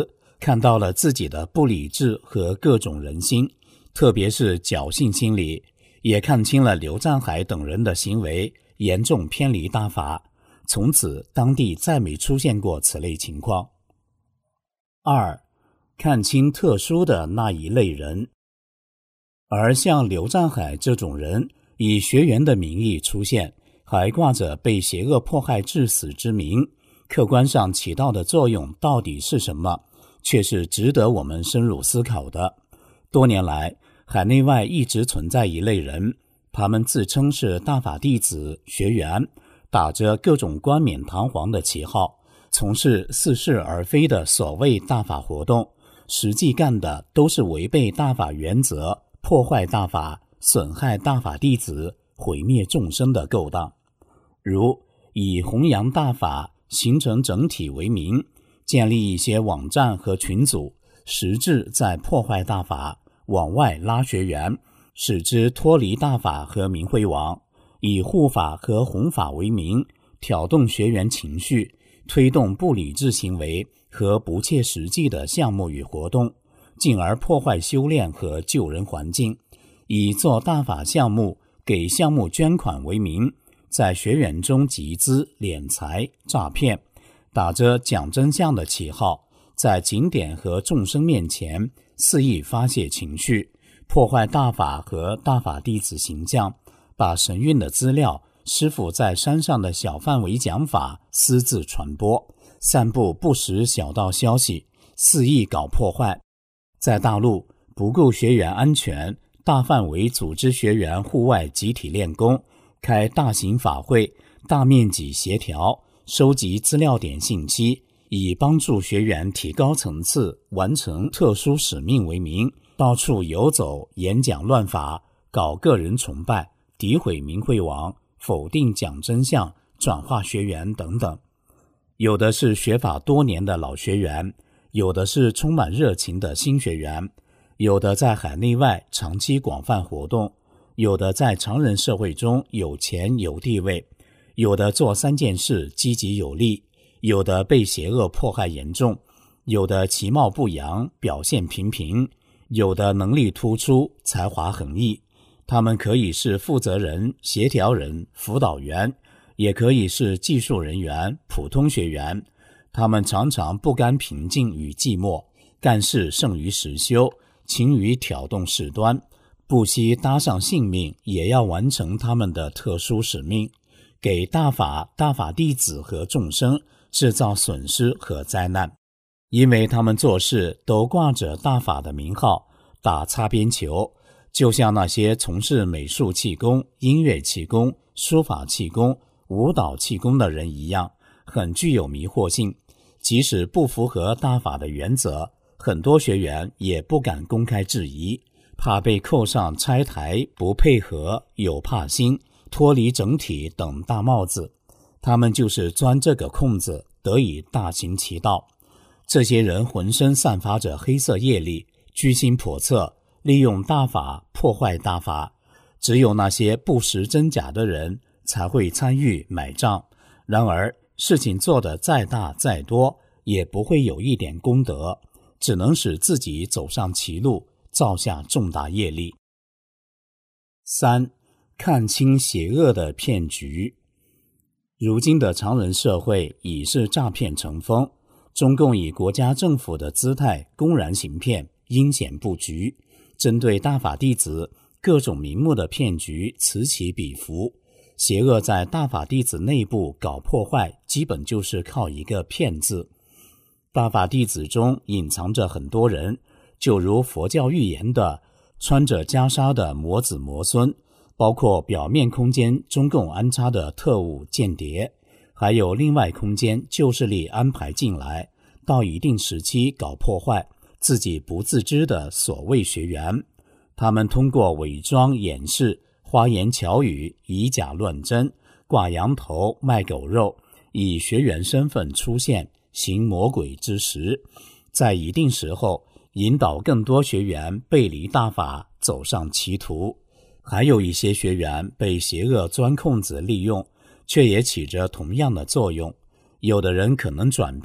看到了自己的不理智和各种人心，特别是侥幸心理，也看清了刘占海等人的行为严重偏离大法，从此当地再没出现过此类情况。2. 看清特殊的那一类人。而像刘占海这种人，以学员的名义出现，还挂着被邪恶迫害致死之名，客观上起到的作用到底是什么，却是值得我们深入思考的。多年来，海内外一直存在一类人，他们自称是大法弟子学员，打着各种冠冕堂皇的旗号，从事似是而非的所谓大法活动，实际干的都是违背大法原则、破坏大法、损害大法弟子、毁灭众生的勾当。如以弘扬大法、形成整体为名，建立一些网站和群组，实质在破坏大法，往外拉学员，使之脱离大法和明慧网；以护法和弘法为名，挑动学员情绪，推动不理智行为和不切实际的项目与活动，进而破坏修炼和救人环境；以做大法项目、给项目捐款为名，在学员中集资敛财诈骗，打着讲真相的旗号，在景点和众生面前肆意发泄情绪，破坏大法和大法弟子形象，把神韵的资料、师父在山上的小范围讲法私自传播，散布不实小道消息，肆意搞破坏。在大陆，不顾学员安全，大范围组织学员户外集体练功，开大型法会，大面积协调，收集资料点信息，以帮助学员提高层次、完成特殊使命为名，到处游走、演讲乱法，搞个人崇拜，诋毁明慧网，否定讲真相，转化学员等等。有的是学法多年的老学员，有的是充满热情的新学员，有的在海内外长期广泛活动，有的在常人社会中有钱有地位，有的做3件事积极有力，有的被邪恶迫害严重，有的其貌不扬，表现平平，有的能力突出，才华横溢。他们可以是负责人、协调人、辅导员，也可以是技术人员、普通学员。他们常常不甘平静与寂寞，干事胜于实修，勤于挑动事端，不惜搭上性命也要完成他们的特殊使命，给大法、大法弟子和众生制造损失和灾难。因为他们做事都挂着大法的名号，打擦边球，就像那些从事美术气功、音乐气功、书法气功、舞蹈气功的人一样，很具有迷惑性。即使不符合大法的原则，很多学员也不敢公开质疑，怕被扣上拆台、不配合、有怕心、脱离整体等大帽子。他们就是钻这个空子，得以大行其道。这些人浑身散发着黑色业力，居心叵测，利用大法破坏大法。只有那些不识真假的人才会参与买账，然而事情做得再大再多，也不会有一点功德，只能使自己走上歧路，造下重大业力。3. 看清邪恶的骗局。如今的常人社会已是诈骗成风，中共以国家政府的姿态公然行骗，阴险布局，针对大法弟子各种名目的骗局此起彼伏。邪恶在大法弟子内部搞破坏，基本就是靠一个骗字。大法弟子中隐藏着很多人，就如佛教预言的穿着袈裟的魔子魔孙，包括表面空间中共安插的特务间谍，还有另外空间旧势力安排进来，到一定时期搞破坏，自己不自知的所谓学员。他们通过伪装掩饰、花言巧语、以假乱真、挂羊头卖狗肉，以学员身份出现，行魔鬼之实，在一定时候引导更多学员背离大法，走上歧途。还有一些学员被邪恶钻空子利用，却也起着同样的作用。有的人可能转变，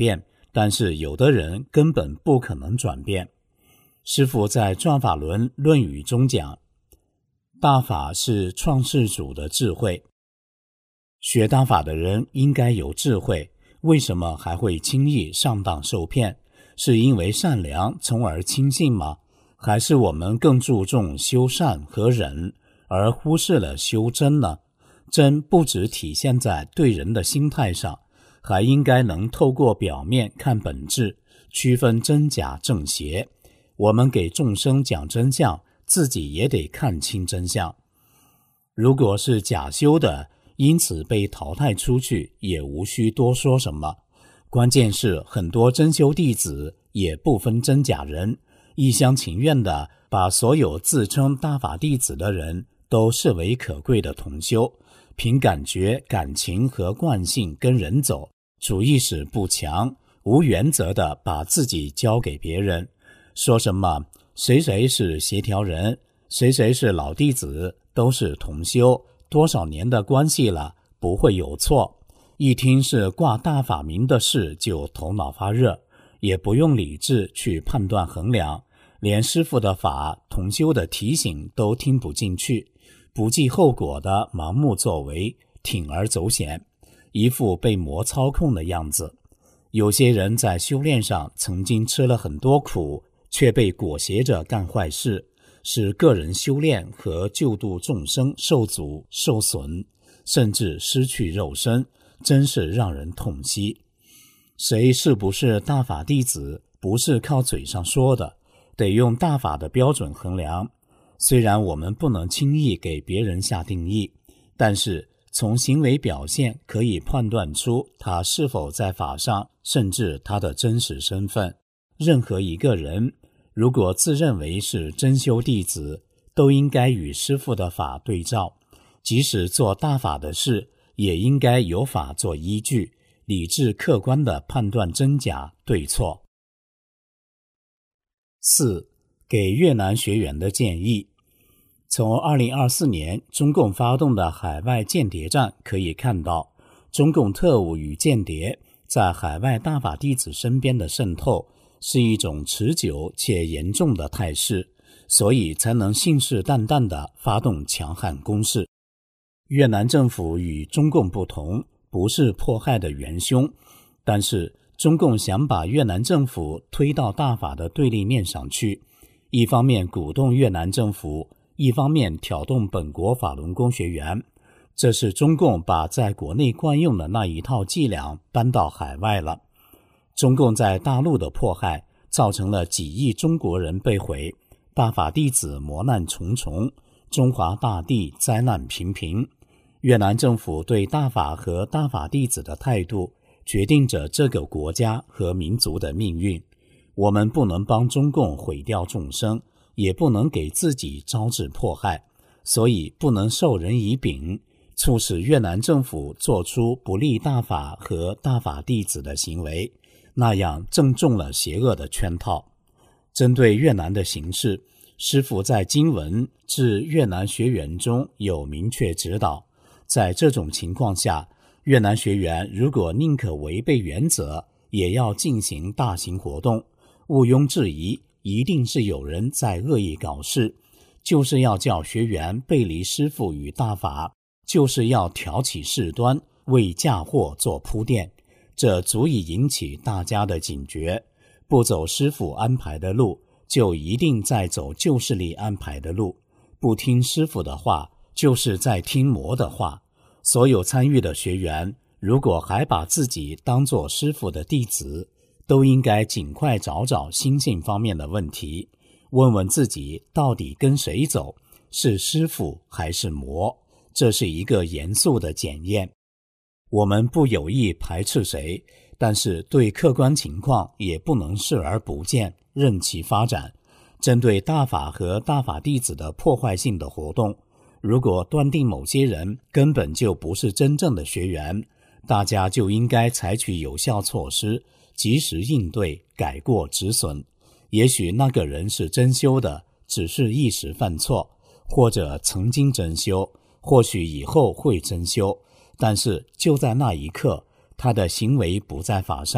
但是有的人根本不可能转变。师父在《转法轮论语》中讲，大法是创世主的智慧。学大法的人应该有智慧，为什么还会轻易上当受骗？是因为善良从而轻信吗？还是我们更注重修善和忍，而忽视了修真呢？真不只体现在对人的心态上，还应该能透过表面看本质，区分真假正邪。我们给众生讲真相，自己也得看清真相。如果是假修的，因此被淘汰出去，也无需多说什么。关键是很多真修弟子也不分真假人，一厢情愿地把所有自称大法弟子的人都视为可贵的同修，凭感觉、感情和惯性跟人走，主意识不强，无原则地把自己交给别人，说什么谁谁是协调人，谁谁是老弟子，都是同修，多少年的关系了，不会有错。一听是挂大法名的事就头脑发热，也不用理智去判断衡量，连师父的法、同修的提醒都听不进去，不计后果的盲目作为，铤而走险，一副被魔操控的样子。有些人在修炼上曾经吃了很多苦，却被裹挟着干坏事，使个人修炼和救度众生受阻受损，甚至失去肉身，真是让人痛惜。谁是不是大法弟子，不是靠嘴上说的，得用大法的标准衡量。虽然我们不能轻易给别人下定义，但是从行为表现可以判断出他是否在法上，甚至他的真实身份。任何一个人如果自认为是真修弟子，都应该与师父的法对照，即使做大法的事，也应该有法做依据，理智客观地判断真假对错。4. 给越南学员的建议。从2024年中共发动的海外间谍战可以看到，中共特务与间谍在海外大法弟子身边的渗透是一种持久且严重的态势，所以才能信誓旦旦地发动强悍攻势。越南政府与中共不同，不是迫害的元凶，但是中共想把越南政府推到大法的对立面上去，一方面鼓动越南政府，一方面挑动本国法轮功学员。这是中共把在国内惯用的那一套伎俩搬到海外了。中共在大陆的迫害造成了几亿中国人被毁，大法弟子磨难重重，中华大地灾难频频。越南政府对大法和大法弟子的态度决定着这个国家和民族的命运。我们不能帮中共毁掉众生，也不能给自己招致迫害，所以不能授人以柄，促使越南政府做出不利大法和大法弟子的行为，那样正中了邪恶的圈套。针对越南的形势，师父在经文致越南学员中有明确指导，在这种情况下，越南学员如果宁可违背原则，也要进行大型活动，毋庸置疑，一定是有人在恶意搞事，就是要叫学员背离师父与大法，就是要挑起事端，为嫁祸做铺垫。这足以引起大家的警觉，不走师父安排的路，就一定在走旧势力安排的路，不听师父的话，就是在听魔的话。所有参与的学员，如果还把自己当作师父的弟子，都应该尽快找找心性方面的问题，问问自己到底跟谁走，是师父还是魔，这是一个严肃的检验。我们不有意排斥谁，但是对客观情况也不能视而不见，任其发展。针对大法和大法弟子的破坏性的活动，如果断定某些人根本就不是真正的学员，大家就应该采取有效措施，及时应对，改过止损。也许那个人是真修的，只是一时犯错，或者曾经真修，或许以后会真修，但是就在那一刻，他的行为不在法上，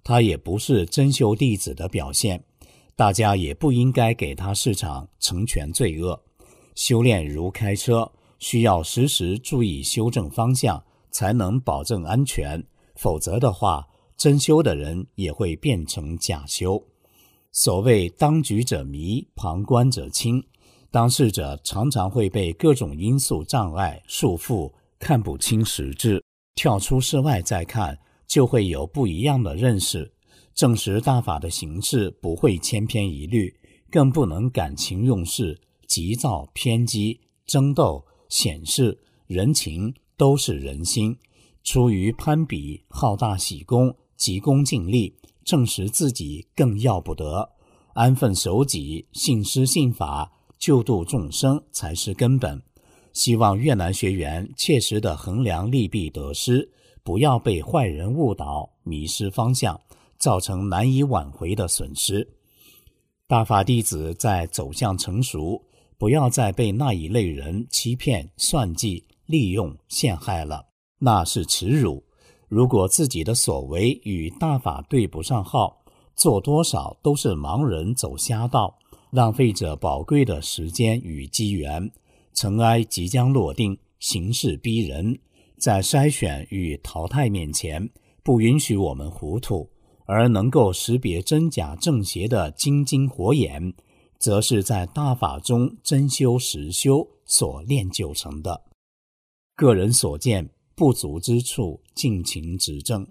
他也不是真修弟子的表现，大家也不应该给他市场成全罪恶。修炼如开车，需要时时注意修正方向，才能保证安全，否则的话，真修的人也会变成假修。所谓当局者迷，旁观者清，当事者常常会被各种因素障碍束缚，看不清实质，跳出室外再看，就会有不一样的认识，证实大法的形式不会千篇一律，更不能感情用事，急躁偏激，争斗显示人情都是人心，出于攀比好大喜功，急功近利，证实自己更要不得，安分守己，信师信法，救度众生才是根本。希望越南学员切实地衡量利弊得失，不要被坏人误导，迷失方向，造成难以挽回的损失。大法弟子在走向成熟，不要再被那一类人欺骗、算计、利用、陷害了，那是耻辱。如果自己的所为与大法对不上号，做多少都是盲人走瞎道，浪费着宝贵的时间与机缘。尘埃即将落定，形势逼人，在筛选与淘汰面前，不允许我们糊涂，而能够识别真假正邪的金睛火眼，则是在大法中真修实修所练就成的。个人所见不足之处，尽情指正。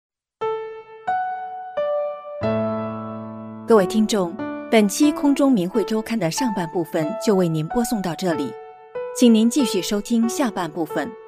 各位听众，本期空中明慧周刊的上半部分就为您播送到这里，请您继续收听下半部分。